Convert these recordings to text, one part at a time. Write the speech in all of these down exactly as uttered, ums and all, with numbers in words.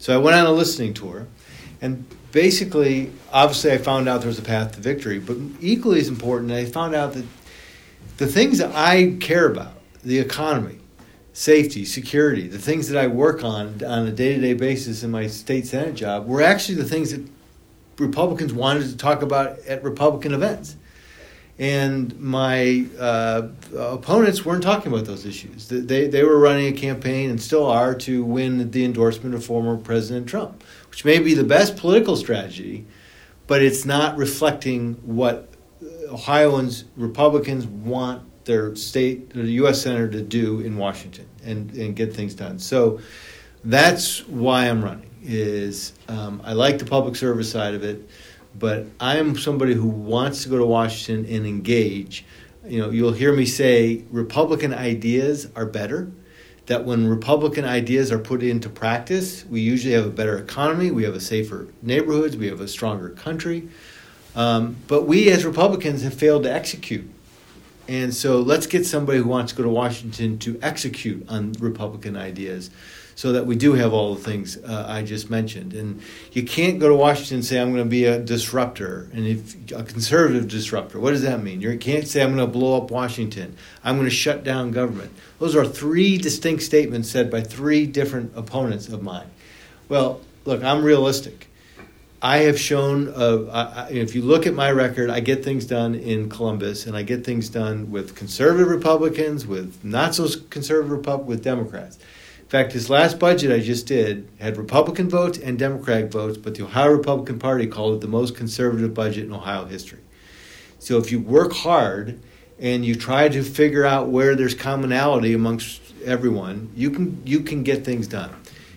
So I went on a listening tour, and basically, obviously I found out there was a path to victory, but equally as important, I found out that the things that I care about, the economy, safety, security, the things that I work on on a day-to-day basis in my state Senate job were actually the things that Republicans wanted to talk about at Republican events. And my uh, opponents weren't talking about those issues. They, they were running a campaign, and still are, to win the endorsement of former President Trump, which may be the best political strategy, but it's not reflecting what Ohioans, Republicans want their state, the U S Senator to do in Washington and, and get things done. So that's why I'm running, is um, I like the public service side of it, but I am somebody who wants to go to Washington and engage. You know, you'll hear me say Republican ideas are better, that when Republican ideas are put into practice, we usually have a better economy, we have a safer neighborhoods, we have a stronger country. Um, but we as Republicans have failed to execute. And so let's get somebody who wants to go to Washington to execute on Republican ideas so that we do have all the things uh, I just mentioned. And you can't go to Washington and say, I'm going to be a disruptor, and if a conservative disruptor. What does that mean? You can't say, I'm going to blow up Washington. I'm going to shut down government. Those are three distinct statements said by three different opponents of mine. Well, look, I'm realistic. I have shown, uh, I, if you look at my record, I get things done in Columbus, and I get things done with conservative Republicans, with not so conservative Republicans, with Democrats. In fact, this last budget I just did had Republican votes and Democratic votes, but the Ohio Republican Party called it the most conservative budget in Ohio history. So if you work hard and you try to figure out where there's commonality amongst everyone, you can you can get things done.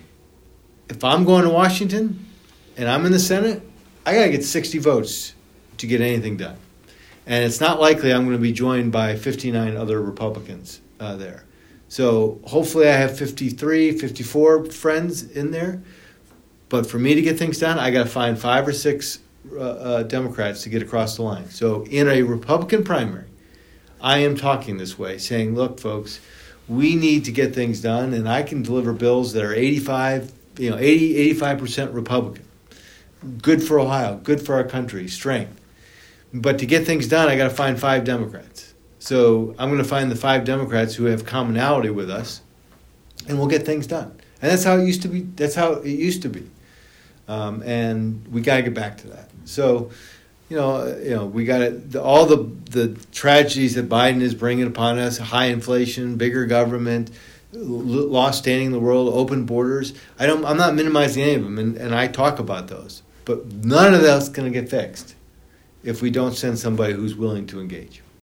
If I'm going to Washington and I'm in the Senate, I got to get sixty votes to get anything done. And it's not likely I'm going to be joined by fifty-nine other Republicans uh, there. So hopefully I have fifty-three, fifty-four friends in there. But for me to get things done, I got to find five or six uh, uh, Democrats to get across the line. So in a Republican primary, I am talking this way, saying, look, folks, we need to get things done, and I can deliver bills that are eighty-five, you know, eighty, eighty-five percent Republican. Good for Ohio, good for our country, strength. But to get things done, I got to find five Democrats. So I'm going to find the five Democrats who have commonality with us, and we'll get things done. And that's how it used to be. That's how it used to be. Um, and we got to get back to that. So, you know, you know, we got it. All the the tragedies that Biden is bringing upon us: high inflation, bigger government, lost standing in the world, open borders. I don't. I'm not minimizing any of them, and, and I talk about those. But none of that's going to get fixed if we don't send somebody who's willing to engage.